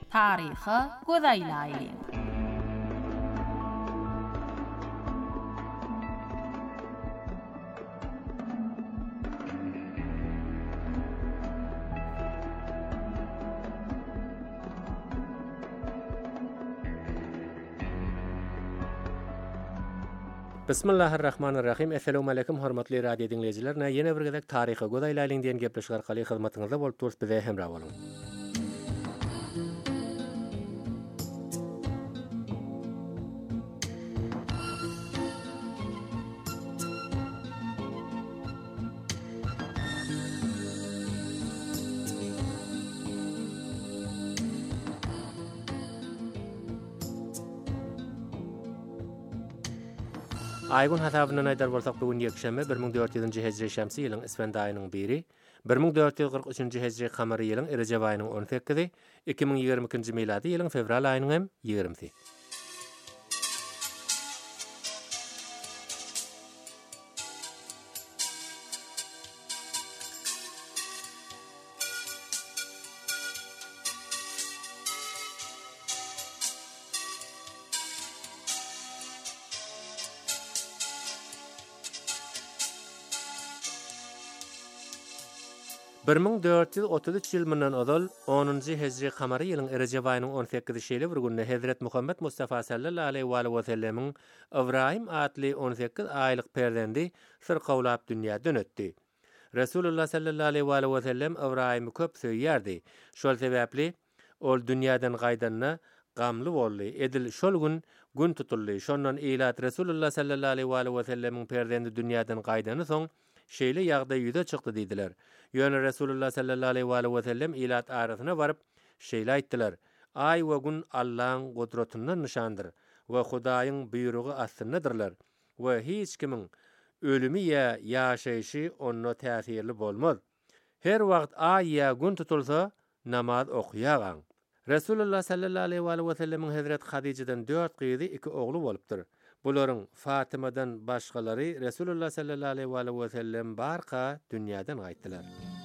Taryhy gözaýlaýly. Bismillahirrahmanirrahim. Assalamu alaykum hormatly radio dinleyijiler. Ýene bir gezek taryhy gözaýlaýlyň diýen gepleşik arkaly hyzmatyňyzda bolup durýar bize hemra boluň. Aýgun hasabynyň aýdar bolsak bugün ýekşembe 1400-nji hejri şämsi ýylyň isfend aýynyň 1-i, 1443-nji hejri kamary ýylyň Rejep aýynyň 18-i, 2022-nji miladi ýylyň fevral aýynyň hem 20-si. Bir 1433 ýyl mundan ozal 10-njy hejri kamary ýylyň Rejep aýynyň 18-nji şeýle bir günde Hazrat Muhammed Mustafa sallallahu aleyhi we sellemiň Ibrahim adly 18 aýlyk perdendi sırkawlap dünýäden ötdi. Resulullah sallallahu aleyhi we sellem Ibrahimy köp söýýärdi. Şol sebäpli ol dünýäden gaýdanna gamly boldy. Edil şol gün tutuldy. Şondan ilat Resulullah sallallahu aleyhi we sellemiň perdendi dünýäden gaýdany soň şeýle ýagdaý ýüze çykdy diýdiler. Ýöne Resulullah sallallahu aleyhi we sellem ilat arasyna baryp şeýle aýtdylar. Ay we gün Allahyň gudratynyň nişandyr we Hudaýyň buýrugy astyndadylar we hiç kimiň ölümi ýa ýaşaýşy onda täsirli bolmaz. Her wagt ay ýa gün tutulsa namaz okuýagan. Resulullah sallallahu aleyhi we sellemiň Hazrat Hadijadan 4 gyzy 2 ogly bolupdyr. Bularyň Fatimadan başgalary Resulullah sallallahu aleyhi we sellem barka dünýäden gaýtdylar.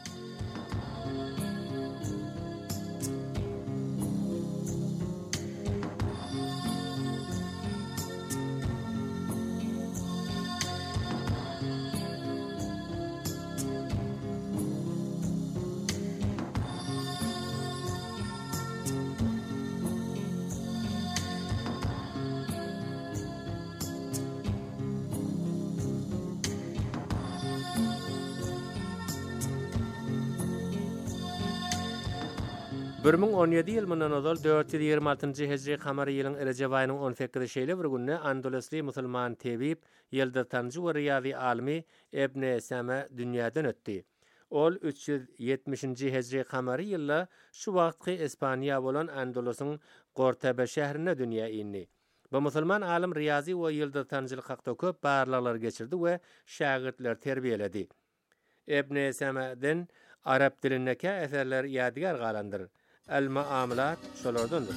Bir 17 ýyl mundan ozal 426-njy hejri kamary ýylyň Rejep aýynyň 18-nji şeýle bir günde Andalusly musulman tebip, ýyldytancı we riýazy alimi Ibn Sema dünýäden ötdi. Ol 370-nji hejri kamary ýylda şu wagtky Ispaniýa bolan Andalusyň Gortaba şäherine dünýä indi. Bu musulman alim riýazy we ýyldytancylyk hakda köp barlyklar geçirdi we şagirtler terbiýeledi. Ibn Sema'dan arab dilindäki eserler ýadigar galandyr. El-Muamalat şolardandır.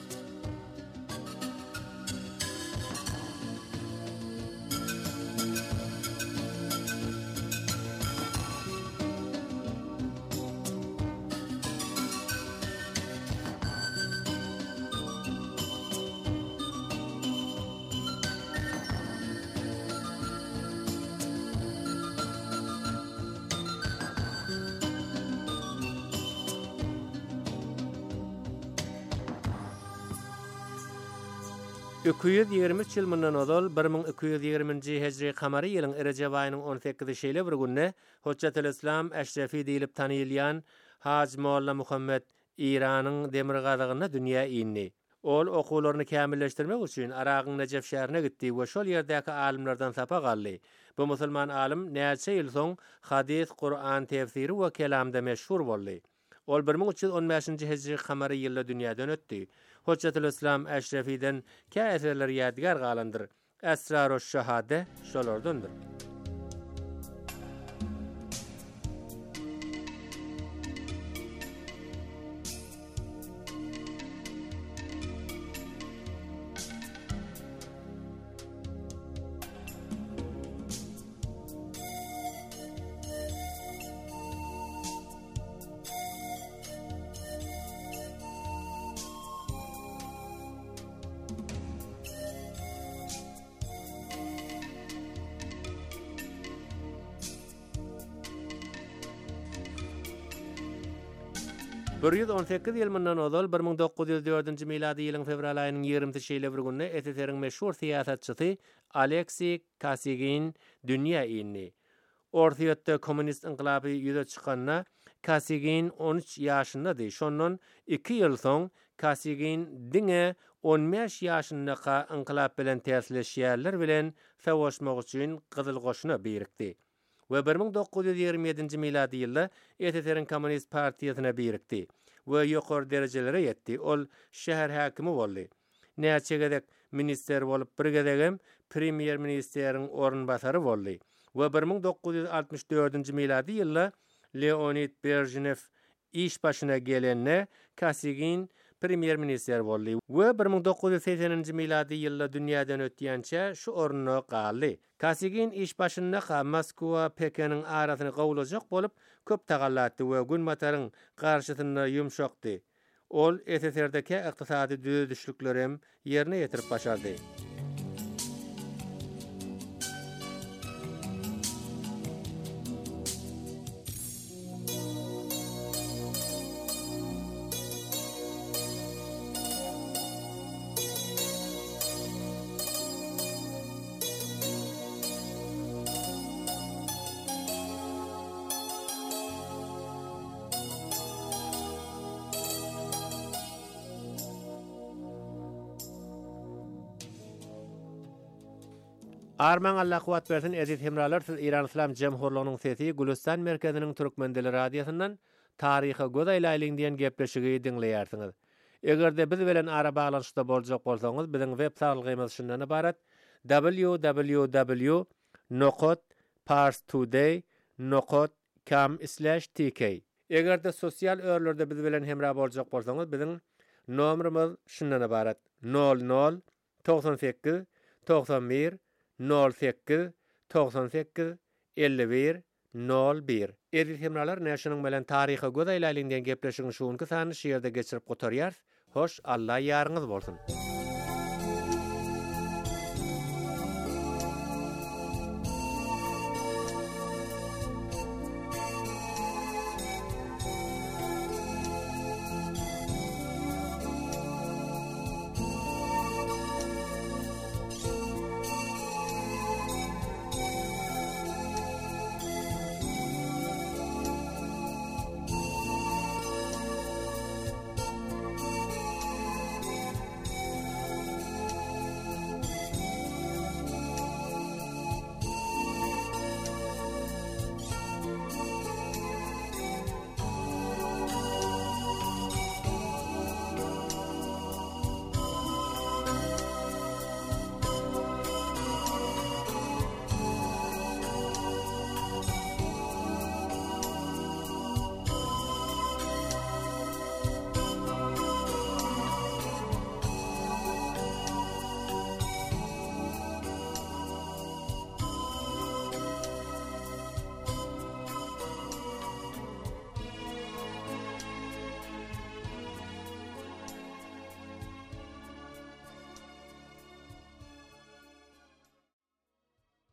Öküýüz 23 ýyl mundan ozal 1220-nji hejri kamary ýylyň Rejep aýynyň 18-nji şeýle bir günde Hujjatul Islam Eşrefi diýilip tanylýan Haj Molla Muhammed Iranyň demirgazygyna dünýä indi. Ol okuwlaryny kämilleşdirmek üçin Aragyň Nejef şäherine gitdi we şol ýerdäki alimlerden sapa galdy. Bu musulman alim näçe ýyl soň hadis, Qur'an tefsiri we kelamda meşhur boldy. Ol 1315-nji hejri kamary ýylda dünýäden ötdi. Hujjatul Islam Eşrefi'den käserler ýadigar galandyr. Esrar-ı Şahade şolardandır. 118 ýyl mundan ozal 1904-nji milady ýylyň fevral aýynyň 20-şeýle bir günde SSR-iň meşhur siýasatçysy Aleksey Kosygin dünýä ýyny. Orta ýurtda kommunist inqilaby ýüze çykanyna Kosygin 13 ýaşyndady. Şondan 2 ýyl soň Kosygin diňe 15 ýaşyndaky inqilab bilen täsirleşýärler bilen savaşmak üçin Gyzyl Goşuna birikdi. Ve 1927 miladi ýylda SSR-iň Kommunist Partiýasyna birikdi we ýokary derejelere ýetdi. Ol şäher häkimi boldy. Näçe gedek minister bolup, bir gedegem premier ministeriň ornbasary boldy. We 1964 miladi ýylda Leonid Brezhnev iş başyna gelende Kosygin premier minister boldy we 1980 miladi ýylda dünýäden ötýänçe şu ornuny galdy. Kosygin iş başynda Moskwa Pekiniň arasyny gowlajak bolup köp tagallatdy we gün mataryň garşysynda ýumşakdy. Ol SSR-däki ykdysady düzüşlikleri hem ýerine ýetirip başardy. Arman Allah kuwat bersin aziz hemralar, siz İran İslam Jemhurluğunyň sesi Gülistan merkeziniň Türkmen dili radiosundan taryhy göz aýlaýlyň diýen gepleşigi dinleýärsiňiz. Egerde biz bilen ara baglanşykda boljak bolsaňyz, biziň web saýtymyz şundan ibarat: www.parstoday.com/tk. Egerde sosial örlerde biz bilen hemra boljak bolsaňyz, biziň nomerimiz şundan ibarat: 00 98 91 08 98 51 01. Aziz hemralar, näşiniň bilen taryhy göz aýlaýlyň diýen gepleşigiň şuňky sany şeýerde geçirip gotarýar. Hoş, Allah ýarňyz bolsun.